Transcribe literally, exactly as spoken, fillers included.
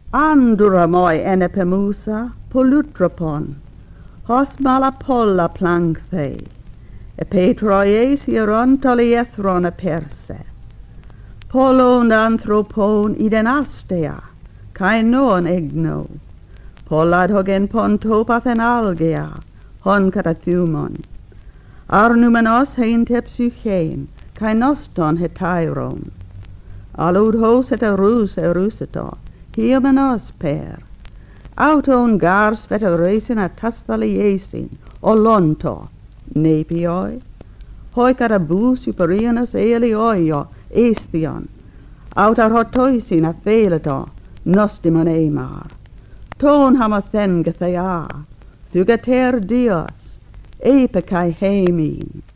Andura moi enepemusa polutropon, hos mala polla plankthe, e petroies hieron toliethron a perse. Polon anthropon iden astea, kai non egno, pollad hogen pontopathen algea, hon katathumon. Arnumenos hein tepsychen, kai noston hetairon. Alud hos et erus eruseto, hiemenos per. Auton gars veteresin a tastaliesin, olonto, nepioi. Hoi carabu superianus elioio, estion. Autar hotoisin a feleto, nostimon emar. Ton hamathen gathea, thugater dios, epicai hemin.